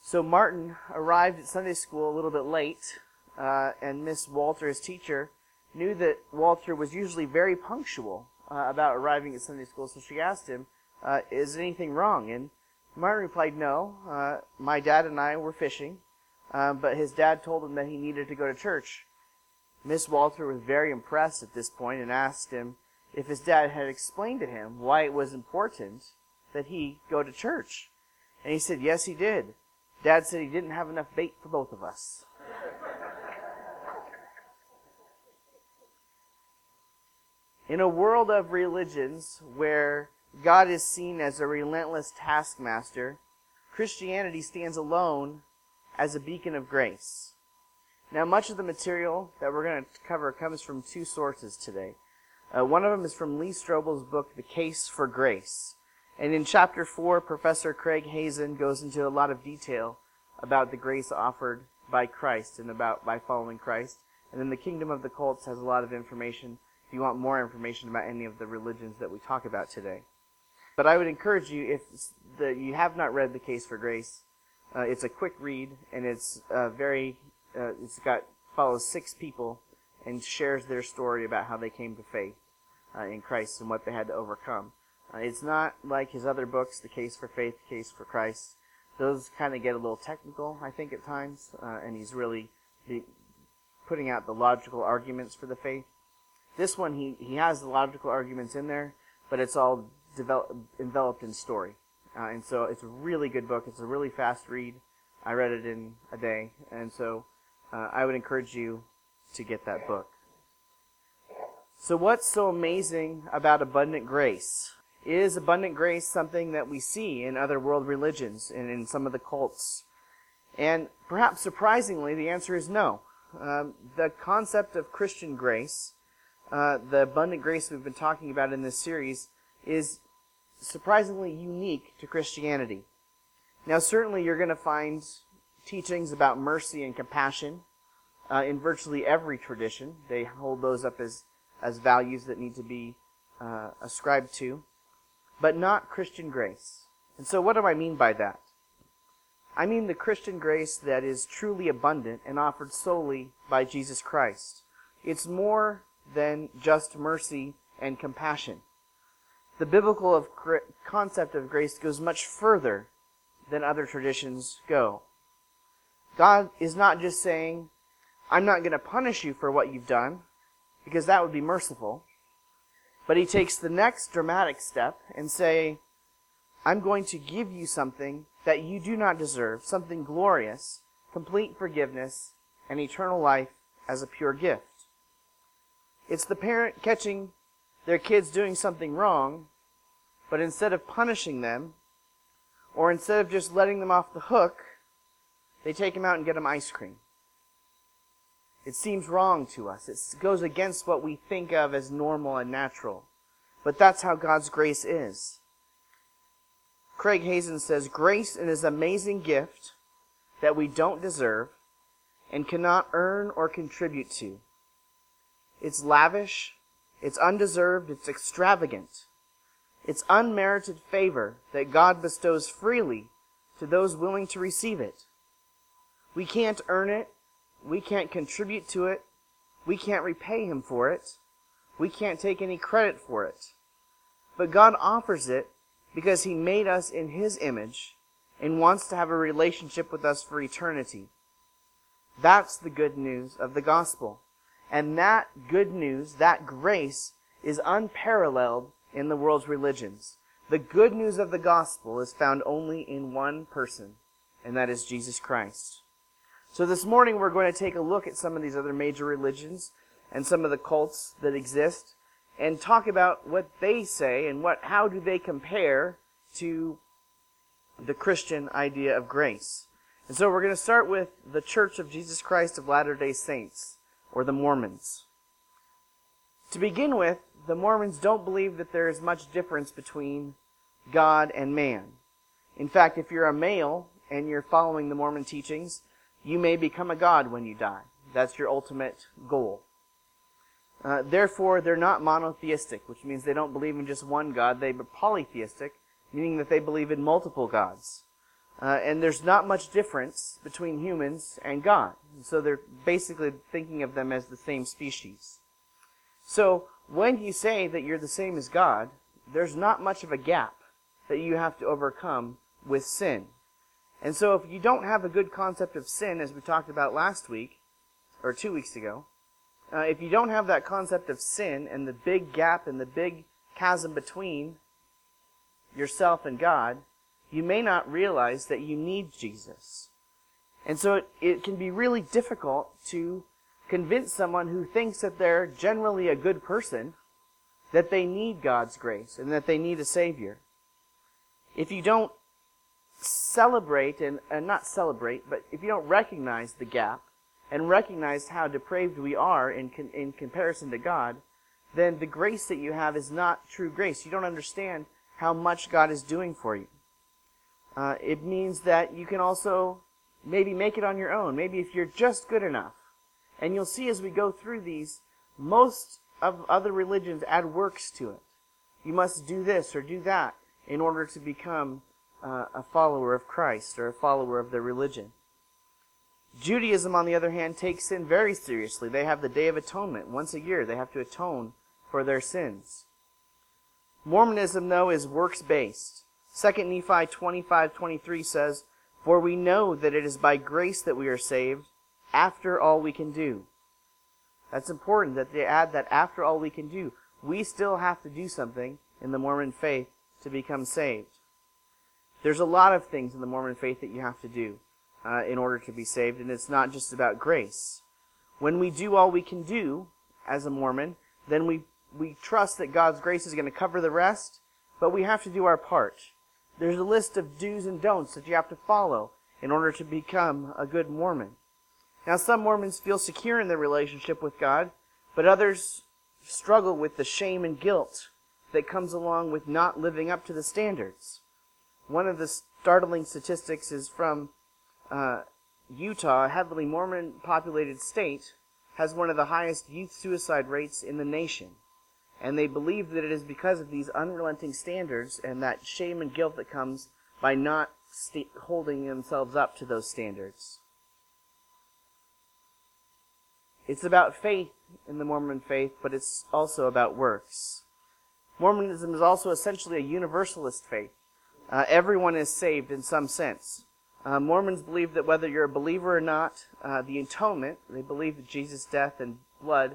So Martin arrived at Sunday school a little bit late, and Miss Walter, his teacher, knew that Walter was usually very punctual about arriving at Sunday school, so she asked him, is anything wrong? And Martin replied, no, my dad and I were fishing, but his dad told him that he needed to go to church. Miss Walter was very impressed at this point and asked him if his dad had explained to him why it was important that he go to church. And he said, yes, he did. Dad said he didn't have enough bait for both of us. In a world of religions where God is seen as a relentless taskmaster, Christianity stands alone as a beacon of grace. Now, much of the material that we're going to cover comes from two sources today. One of them is from Lee Strobel's book, The Case for Grace. And in chapter 4, Professor Craig Hazen goes into a lot of detail about the grace offered by Christ and about by following Christ. And then the Kingdom of the Cults has a lot of information if you want more information about any of the religions that we talk about today. But I would encourage you, if you have not read The Case for Grace, it's a quick read, and it's follows 6 people and shares their story about how they came to faith in Christ and what they had to overcome. It's not like his other books, The Case for Faith, The Case for Christ. Those kind of get a little technical, I think, at times, and he's really putting out the logical arguments for the faith. This one, he has the logical arguments in there, but it's all enveloped in story. And so it's a really good book. It's a really fast read. I read it in a day, and so I would encourage you to get that book. So what's so amazing about abundant grace? Is abundant grace something that we see in other world religions and in some of the cults? And perhaps surprisingly, the answer is no. The concept of Christian grace, the abundant grace we've been talking about in this series, is surprisingly unique to Christianity. Now, certainly you're going to find teachings about mercy and compassion in virtually every tradition. They hold those up as values that need to be ascribed to, but not Christian grace. And so what do I mean by that? I mean the Christian grace that is truly abundant and offered solely by Jesus Christ. It's more than just mercy and compassion. The biblical concept of grace goes much further than other traditions go. God is not just saying, I'm not going to punish you for what you've done, because that would be merciful. But he takes the next dramatic step and say, I'm going to give you something that you do not deserve, something glorious, complete forgiveness, and eternal life as a pure gift. It's the parent catching their kids doing something wrong, but instead of punishing them, or instead of just letting them off the hook, they take them out and get them ice cream. It seems wrong to us. It goes against what we think of as normal and natural. But that's how God's grace is. Craig Hazen says, grace is an amazing gift that we don't deserve and cannot earn or contribute to. It's lavish, it's undeserved, it's extravagant. It's unmerited favor that God bestows freely to those willing to receive it. We can't earn it. We can't contribute to it. We can't repay Him for it. We can't take any credit for it. But God offers it because He made us in His image and wants to have a relationship with us for eternity. That's the good news of the gospel. And that good news, that grace, is unparalleled in the world's religions. The good news of the gospel is found only in one person, and that is Jesus Christ. So this morning we're going to take a look at some of these other major religions and some of the cults that exist and talk about what they say and how do they compare to the Christian idea of grace. And so we're going to start with the Church of Jesus Christ of Latter-day Saints, or the Mormons. To begin with, the Mormons don't believe that there is much difference between God and man. In fact, if you're a male and you're following the Mormon teachings, you may become a god when you die. That's your ultimate goal. Therefore, they're not monotheistic, which means they don't believe in just one God. They're polytheistic, meaning that they believe in multiple gods. And there's not much difference between humans and God. So they're basically thinking of them as the same species. So when you say that you're the same as God, there's not much of a gap that you have to overcome with sin. And so if you don't have a good concept of sin, as we talked about last week, or 2 weeks ago, if you don't have that concept of sin and the big gap and the big chasm between yourself and God, you may not realize that you need Jesus. And so it can be really difficult to convince someone who thinks that they're generally a good person that they need God's grace and that they need a Savior. If you don't celebrate, and not celebrate, but if you don't recognize the gap and recognize how depraved we are in comparison to God, then the grace that you have is not true grace. You don't understand how much God is doing for you. It means that you can also maybe make it on your own. Maybe if you're just good enough. And you'll see as we go through these, most of other religions add works to it. You must do this or do that in order to become a follower of Christ or a follower of their religion. Judaism, on the other hand, takes sin very seriously. They have the Day of Atonement. Once a year, they have to atone for their sins. Mormonism, though, is works-based. 2 Nephi 25:23 says, "For we know that it is by grace that we are saved, after all we can do." That's important that they add that after all we can do. We still have to do something in the Mormon faith to become saved. There's a lot of things in the Mormon faith that you have to do in order to be saved, and it's not just about grace. When we do all we can do as a Mormon, then we trust that God's grace is going to cover the rest, but we have to do our part. There's a list of do's and don'ts that you have to follow in order to become a good Mormon. Now, some Mormons feel secure in their relationship with God, but others struggle with the shame and guilt that comes along with not living up to the standards. One of the startling statistics is from Utah, a heavily Mormon-populated state, has one of the highest youth suicide rates in the nation. And they believe that it is because of these unrelenting standards and that shame and guilt that comes by not holding themselves up to those standards. It's about faith in the Mormon faith, but it's also about works. Mormonism is also essentially a universalist faith. Everyone is saved in some sense. Mormons believe that whether you're a believer or not, the atonement, they believe that Jesus' death and blood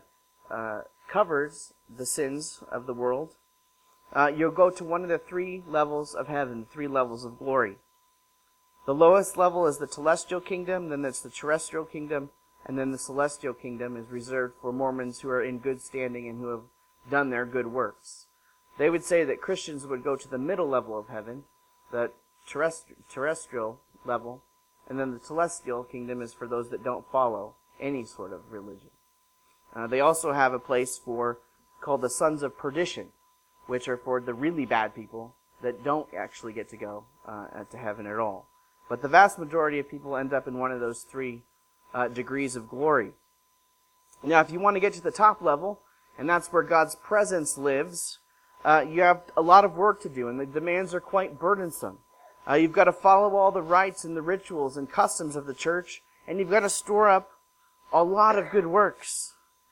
covers the sins of the world. You'll go to one of the 3 levels of heaven, 3 levels of glory. The lowest level is the celestial kingdom, then there's the terrestrial kingdom, and then the celestial kingdom is reserved for Mormons who are in good standing and who have done their good works. They would say that Christians would go to the middle level of heaven, the terrestrial level, and then the celestial kingdom is for those that don't follow any sort of religion. They also have a place called the sons of perdition, which are for the really bad people that don't actually get to go to heaven at all. But the vast majority of people end up in one of those 3 degrees of glory. Now, if you want to get to the top level, and that's where God's presence lives, you have a lot of work to do, and the demands are quite burdensome. You've got to follow all the rites and the rituals and customs of the church, and you've got to store up a lot of good works.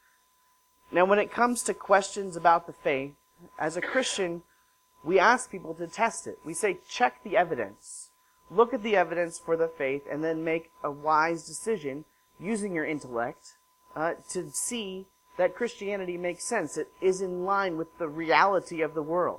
Now, when it comes to questions about the faith, as a Christian, we ask people to test it. We say, check the evidence. Look at the evidence for the faith, and then make a wise decision using your intellect to see that Christianity makes sense. It is in line with the reality of the world.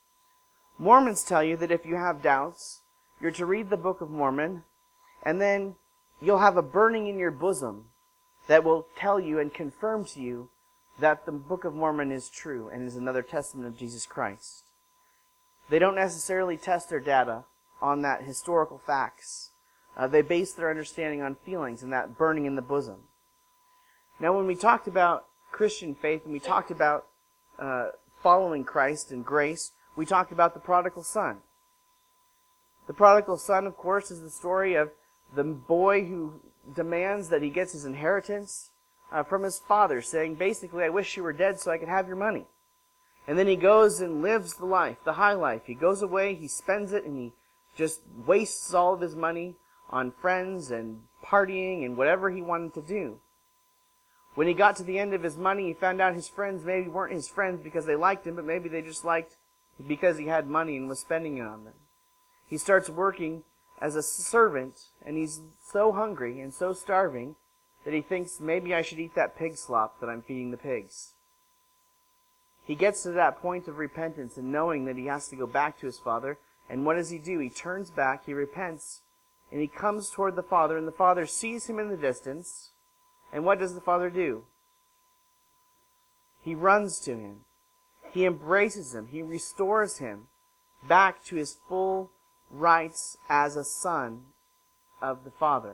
Mormons tell you that if you have doubts, you're to read the Book of Mormon, and then you'll have a burning in your bosom that will tell you and confirm to you that the Book of Mormon is true and is another testament of Jesus Christ. They don't necessarily test their data on that historical facts. They base their understanding on feelings and that burning in the bosom. Now, when we talked about Christian faith and we talked about following Christ and grace, we talked about the prodigal son. The prodigal son, of course, is the story of the boy who demands that he gets his inheritance from his father, saying, basically, I wish you were dead so I could have your money. And then he goes and lives the life, the high life. He goes away, he spends it, and he just wastes all of his money on friends and partying and whatever he wanted to do. When he got to the end of his money, he found out his friends maybe weren't his friends because they liked him, but maybe they just liked because he had money and was spending it on them. He starts working as a servant, and he's so hungry and so starving that he thinks, maybe I should eat that pig slop that I'm feeding the pigs. He gets to that point of repentance and knowing that he has to go back to his father. And what does he do? He turns back, he repents, and he comes toward the father, and the father sees him in the distance. And what does the father do? He runs to him. He embraces him. He restores him back to his full rights as a son of the Father.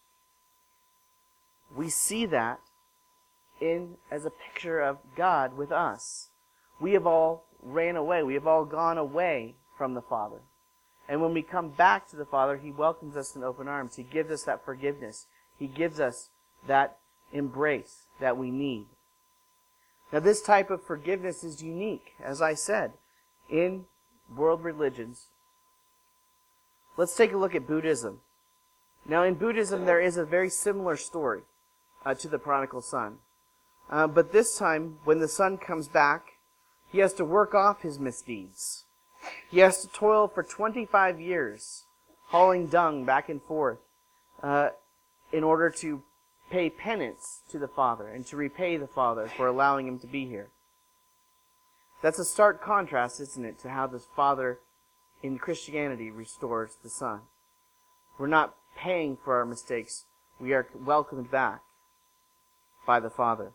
We see that as a picture of God with us. We have all ran away. We have all gone away from the Father. And when we come back to the Father, He welcomes us in open arms. He gives us that forgiveness. He gives us that embrace that we need. Now, this type of forgiveness is unique, as I said, in world religions. Let's take a look at Buddhism. Now, in Buddhism, there is a very similar story to the prodigal son. But this time, when the son comes back, he has to work off his misdeeds. He has to toil for 25 years, hauling dung back and forth, in order to pay penance to the Father and to repay the Father for allowing him to be here. That's a stark contrast, isn't it, to how the Father in Christianity restores the Son. We're not paying for our mistakes. We are welcomed back by the Father.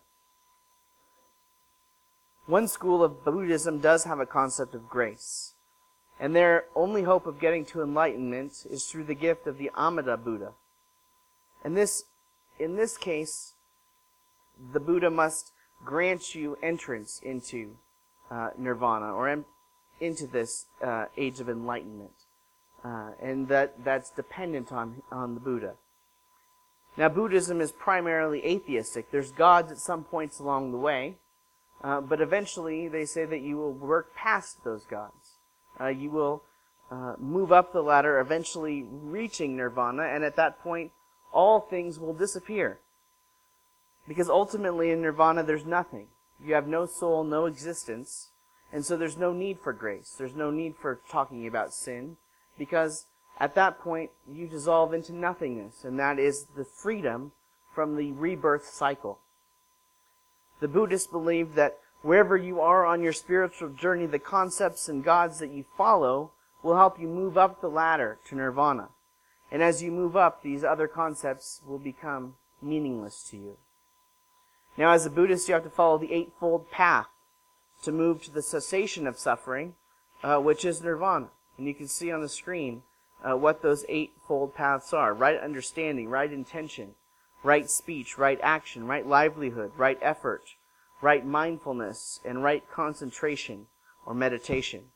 One school of Buddhism does have a concept of grace, and their only hope of getting to enlightenment is through the gift of the Amida Buddha. And in this case, the Buddha must grant you entrance into nirvana, or into this age of enlightenment. And that's dependent on the Buddha. Now, Buddhism is primarily atheistic. There's gods at some points along the way, but eventually they say that you will work past those gods. You will move up the ladder, eventually reaching nirvana, and at that point, all things will disappear. Because ultimately in nirvana there's nothing. You have no soul, no existence, and so there's no need for grace. There's no need for talking about sin, because at that point you dissolve into nothingness, and that is the freedom from the rebirth cycle. The Buddhists believe that wherever you are on your spiritual journey, the concepts and gods that you follow will help you move up the ladder to nirvana. And as you move up, these other concepts will become meaningless to you. Now, as a Buddhist, you have to follow the Eightfold Path to move to the cessation of suffering, which is nirvana. And you can see on the screen what those Eightfold Paths are. Right understanding, right intention, right speech, right action, right livelihood, right effort, right mindfulness, and right concentration or meditation.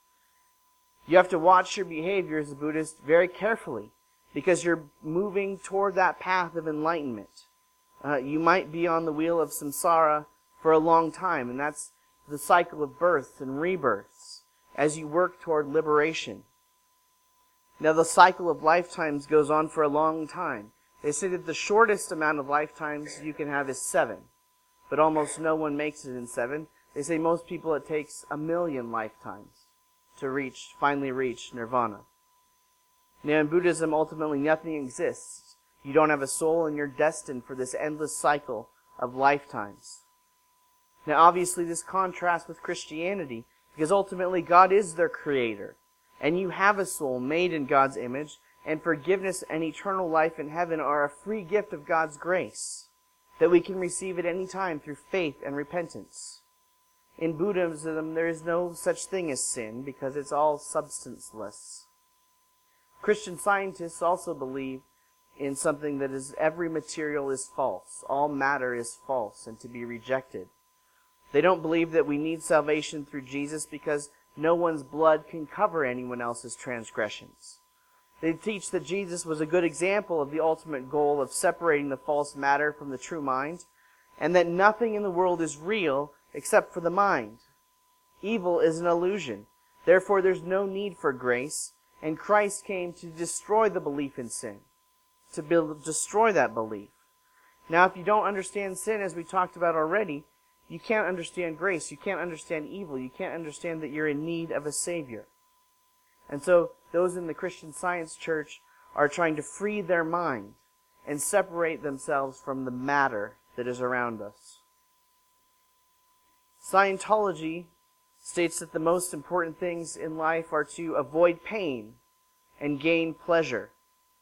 You have to watch your behavior as a Buddhist very carefully, because you're moving toward that path of enlightenment. You might be on the wheel of samsara for a long time, and that's the cycle of births and rebirths as you work toward liberation. Now, the cycle of lifetimes goes on for a long time. They say that the shortest amount of lifetimes you can have is 7, but almost no one makes it in 7. They say most people it takes 1,000,000 lifetimes to finally reach nirvana. Now, in Buddhism, ultimately nothing exists. You don't have a soul, and you're destined for this endless cycle of lifetimes. Now, obviously, this contrasts with Christianity, because ultimately God is their creator, and you have a soul made in God's image, and forgiveness and eternal life in heaven are a free gift of God's grace that we can receive at any time through faith and repentance. In Buddhism, there is no such thing as sin, because it's all substanceless. Christian scientists also believe in something that is every material is false. All matter is false and to be rejected. They don't believe that we need salvation through Jesus because no one's blood can cover anyone else's transgressions. They teach that Jesus was a good example of the ultimate goal of separating the false matter from the true mind, and that nothing in the world is real except for the mind. Evil is an illusion. Therefore, there's no need for grace, And Christ came to destroy the belief in sin, to destroy that belief. Now, if you don't understand sin, as we talked about already, you can't understand grace. You can't understand evil. You can't understand that you're in need of a Savior. And so those in the Christian Science Church are trying to free their mind and separate themselves from the matter that is around us. Scientology states that the most important things in life are to avoid pain and gain pleasure.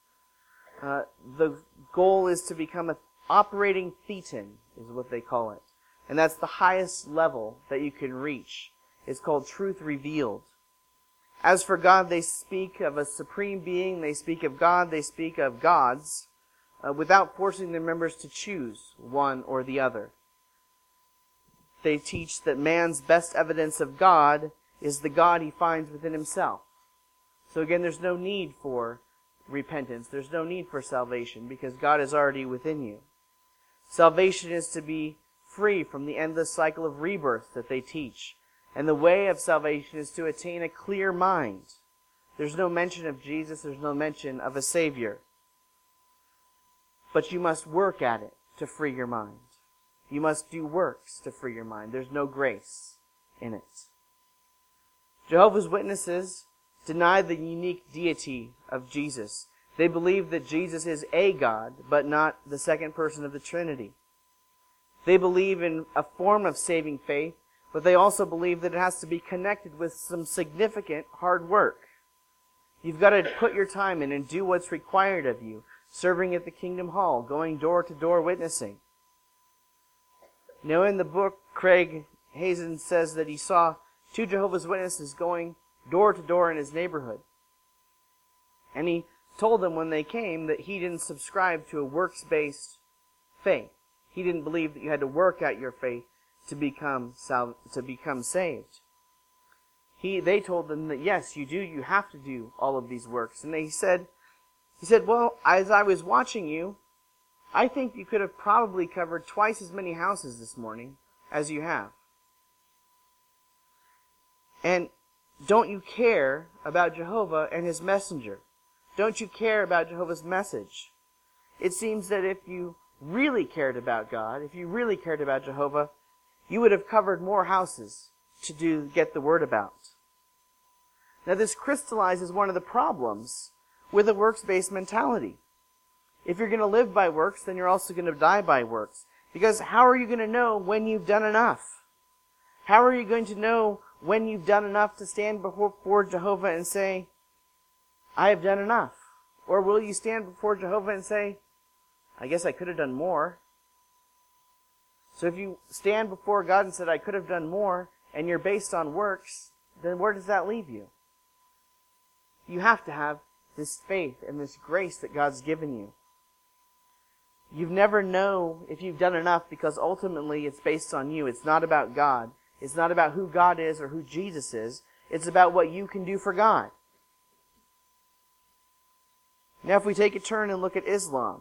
The goal is to become an operating thetan, is what they call it. And that's the highest level that you can reach. It's called truth revealed. As for God, they speak of a supreme being, they speak of God, they speak of gods, without forcing their members to choose one or the other. They teach that man's best evidence of God is the God he finds within himself. So again, there's no need for repentance. There's no need for salvation because God is already within you. Salvation is to be free from the endless cycle of rebirth that they teach. And the way of salvation is to attain a clear mind. There's no mention of Jesus. There's no mention of a Savior. But you must work at it to free your mind. You must do works to free your mind. There's no grace in it. Jehovah's Witnesses deny the unique deity of Jesus. They believe that Jesus is a God, but not the second person of the Trinity. They believe in a form of saving faith, but they also believe that it has to be connected with some significant hard work. You've got to put your time in and do what's required of you, serving at the Kingdom Hall, going door to door witnessing. Now in the book, Craig Hazen says that he saw 2 Jehovah's Witnesses going door to door in his neighborhood. And he told them when they came that he didn't subscribe to a works-based faith. He didn't believe that you had to work out your faith to become saved. They told them that yes, you have to do all of these works. And he said, well, as I was watching you, I think you could have probably covered twice as many houses this morning as you have. And don't you care about Jehovah and his messenger? Don't you care about Jehovah's message? It seems that if you really cared about God, if you really cared about Jehovah, you would have covered more houses to get the word about. Now this crystallizes one of the problems with a works-based mentality. If you're going to live by works, then you're also going to die by works. Because how are you going to know when you've done enough? How are you going to know when you've done enough to stand before Jehovah and say, I have done enough? Or will you stand before Jehovah and say, I guess I could have done more? So if you stand before God and said, I could have done more, and you're based on works, then where does that leave you? You have to have this faith and this grace that God's given you. You never know if you've done enough because ultimately it's based on you. It's not about God. It's not about who God is or who Jesus is. It's about what you can do for God. Now if we take a turn and look at Islam.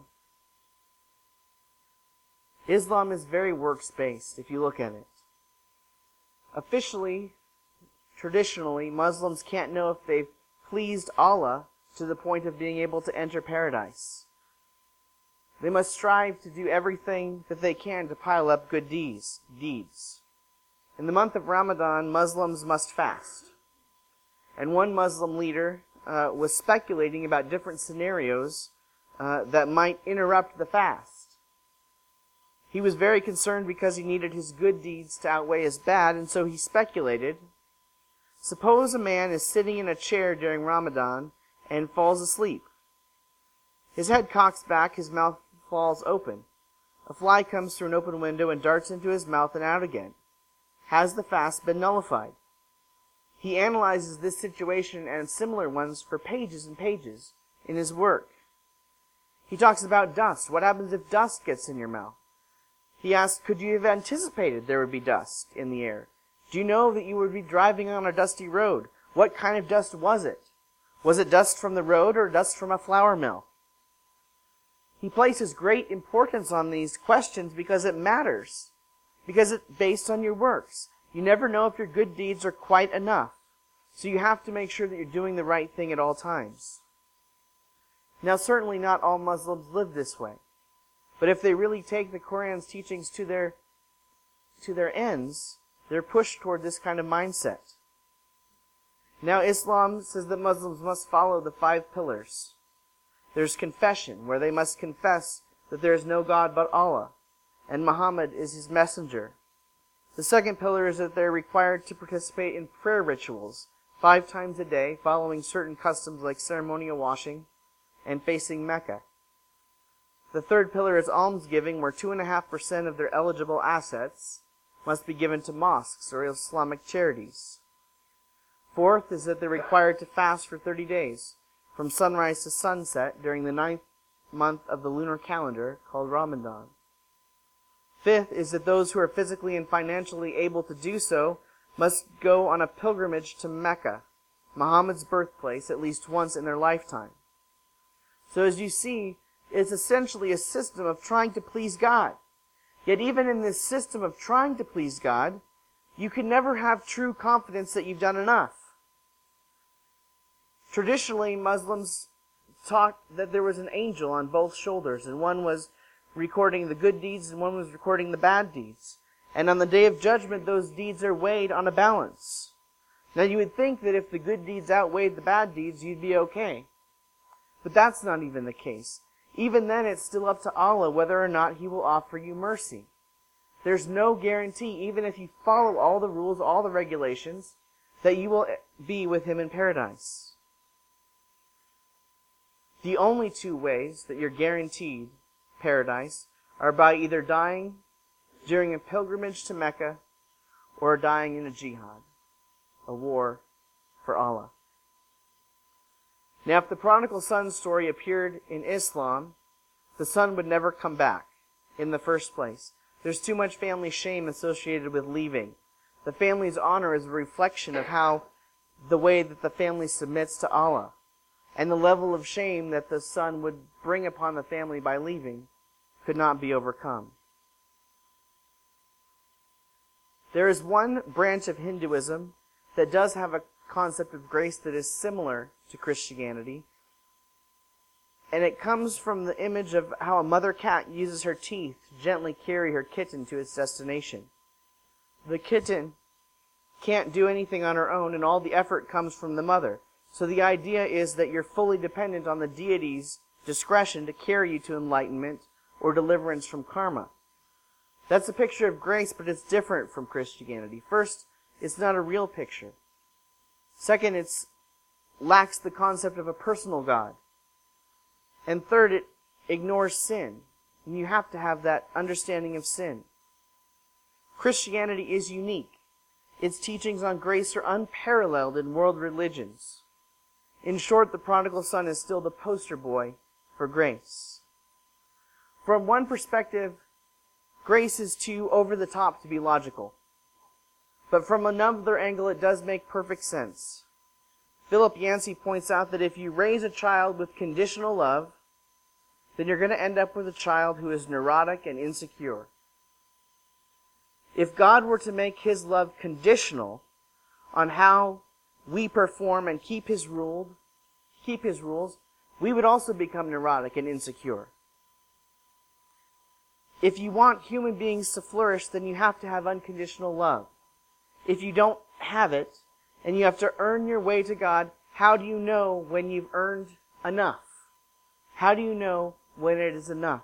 Islam is very works-based if you look at it. Officially, traditionally, Muslims can't know if they've pleased Allah to the point of being able to enter paradise. They must strive to do everything that they can to pile up good deeds. In the month of Ramadan, Muslims must fast. And one Muslim leader was speculating about different scenarios that might interrupt the fast. He was very concerned because he needed his good deeds to outweigh his bad, and so he speculated, suppose a man is sitting in a chair during Ramadan and falls asleep. His head cocks back, his mouth falls open. A fly comes through an open window and darts into his mouth and out again. Has the fast been nullified? He analyzes this situation and similar ones for pages and pages in his work. He talks about dust. What happens if dust gets in your mouth? He asks, could you have anticipated there would be dust in the air? Do you know that you would be driving on a dusty road? What kind of dust was it? Was it dust from the road or dust from a flour mill? He places great importance on these questions because it matters. Because it's based on your works. You never know if your good deeds are quite enough. So you have to make sure that you're doing the right thing at all times. Now, certainly not all Muslims live this way. But if they really take the Quran's teachings to their ends, they're pushed toward this kind of mindset. Now, Islam says that Muslims must follow the 5 pillars. There's confession, where they must confess that there is no God but Allah, and Muhammad is his messenger. The second pillar is that they're required to participate in prayer rituals 5 times a day, following certain customs like ceremonial washing and facing Mecca. The third pillar is almsgiving, where 2.5% of their eligible assets must be given to mosques or Islamic charities. Fourth is that they're required to fast for 30 days, from sunrise to sunset, during the 9th month of the lunar calendar, called Ramadan. Fifth is that those who are physically and financially able to do so must go on a pilgrimage to Mecca, Muhammad's birthplace, at least once in their lifetime. So as you see, it's essentially a system of trying to please God. Yet even in this system of trying to please God, you can never have true confidence that you've done enough. Traditionally, Muslims taught that there was an angel on both shoulders, and one was recording the good deeds and one was recording the bad deeds. And on the day of judgment, those deeds are weighed on a balance. Now you would think that if the good deeds outweighed the bad deeds, you'd be okay. But that's not even the case. Even then, it's still up to Allah whether or not He will offer you mercy. There's no guarantee, even if you follow all the rules, all the regulations, that you will be with Him in paradise. The only 2 ways that you're guaranteed paradise are by either dying during a pilgrimage to Mecca or dying in a jihad, a war for Allah. Now, if the prodigal son story appeared in Islam, the son would never come back in the first place. There's too much family shame associated with leaving. The family's honor is a reflection of how the way that the family submits to Allah. And the level of shame that the son would bring upon the family by leaving could not be overcome. There is one branch of Hinduism that does have a concept of grace that is similar to Christianity. And it comes from the image of how a mother cat uses her teeth to gently carry her kitten to its destination. The kitten can't do anything on her own, and all the effort comes from the mother. So the idea is that you're fully dependent on the deity's discretion to carry you to enlightenment or deliverance from karma. That's a picture of grace, but it's different from Christianity. First, it's not a real picture. Second, it lacks the concept of a personal God. And third, it ignores sin. And you have to have that understanding of sin. Christianity is unique. Its teachings on grace are unparalleled in world religions. In short, the prodigal son is still the poster boy for grace. From one perspective, grace is too over the top to be logical. But from another angle, it does make perfect sense. Philip Yancey points out that if you raise a child with conditional love, then you're going to end up with a child who is neurotic and insecure. If God were to make His love conditional on how we perform and keep His rules, we would also become neurotic and insecure. If you want human beings to flourish, then you have to have unconditional love. If you don't have it, and you have to earn your way to God, how do you know when you've earned enough? How do you know when it is enough?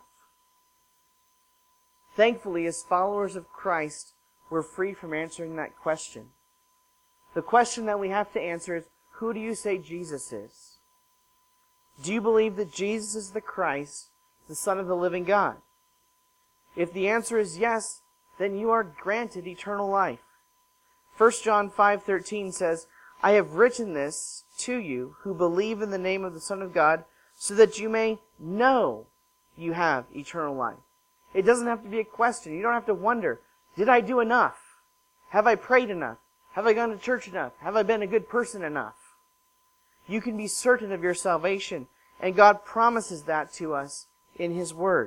Thankfully, as followers of Christ, we're free from answering that question. The question that we have to answer is, who do you say Jesus is? Do you believe that Jesus is the Christ, the Son of the living God? If the answer is yes, then you are granted eternal life. 1 John 5:13 says, I have written this to you who believe in the name of the Son of God, so that you may know you have eternal life. It doesn't have to be a question. You don't have to wonder, did I do enough? Have I prayed enough? Have I gone to church enough? Have I been a good person enough? You can be certain of your salvation, and God promises that to us in His Word.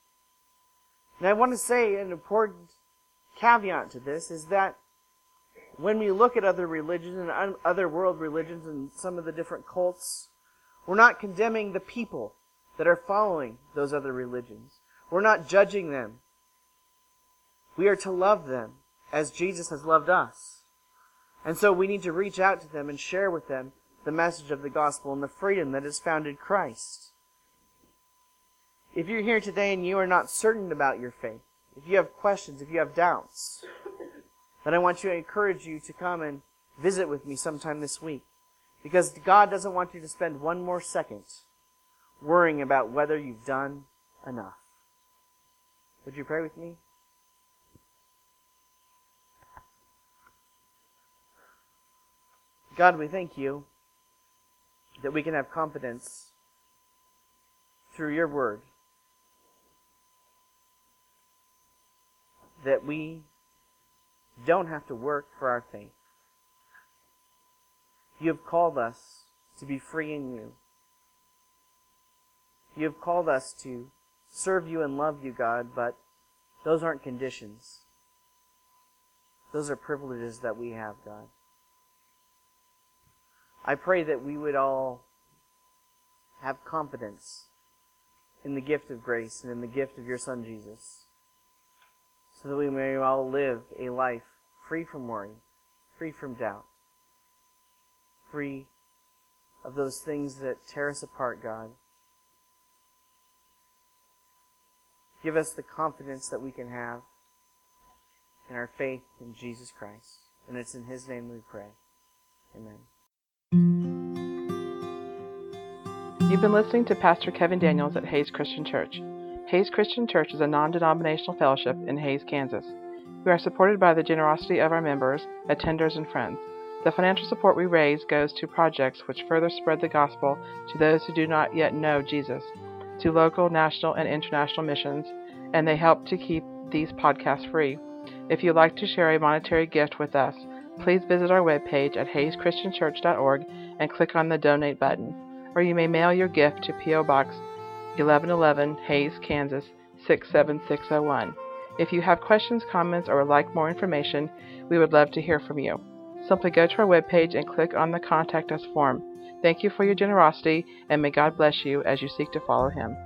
And I want to say an important caveat to this is that when we look at other religions and other world religions and some of the different cults, we're not condemning the people that are following those other religions. We're not judging them. We are to love them as Jesus has loved us. And so we need to reach out to them and share with them the message of the gospel and the freedom that is found in Christ. If you're here today and you are not certain about your faith, if you have questions, if you have doubts, then I want to encourage you to come and visit with me sometime this week. Because God doesn't want you to spend one more second worrying about whether you've done enough. Would you pray with me? God, we thank you that we can have confidence through your word, that we don't have to work for our faith. You have called us to be free in you. You have called us to serve you and love you, God, but those aren't conditions. Those are privileges that we have, God. I pray that we would all have confidence in the gift of grace and in the gift of your Son, Jesus, so that we may all live a life free from worry, free from doubt, free of those things that tear us apart, God. Give us the confidence that we can have in our faith in Jesus Christ. And it's in His name we pray. Amen. You've been listening to Pastor Kevin Daniels at Hays Christian Church. Hays Christian Church is a non-denominational fellowship in Hays, Kansas. We are supported by the generosity of our members, attenders, and friends. The financial support we raise goes to projects which further spread the gospel to those who do not yet know Jesus, to local, national, and international missions, and they help to keep these podcasts free. If you'd like to share a monetary gift with us, please visit our webpage at hayschristianchurch.org and click on the Donate button, or you may mail your gift to P.O. Box 1111, Hays, Kansas 67601. If you have questions, comments, or would like more information, we would love to hear from you. Simply go to our webpage and click on the Contact Us form. Thank you for your generosity, and may God bless you as you seek to follow Him.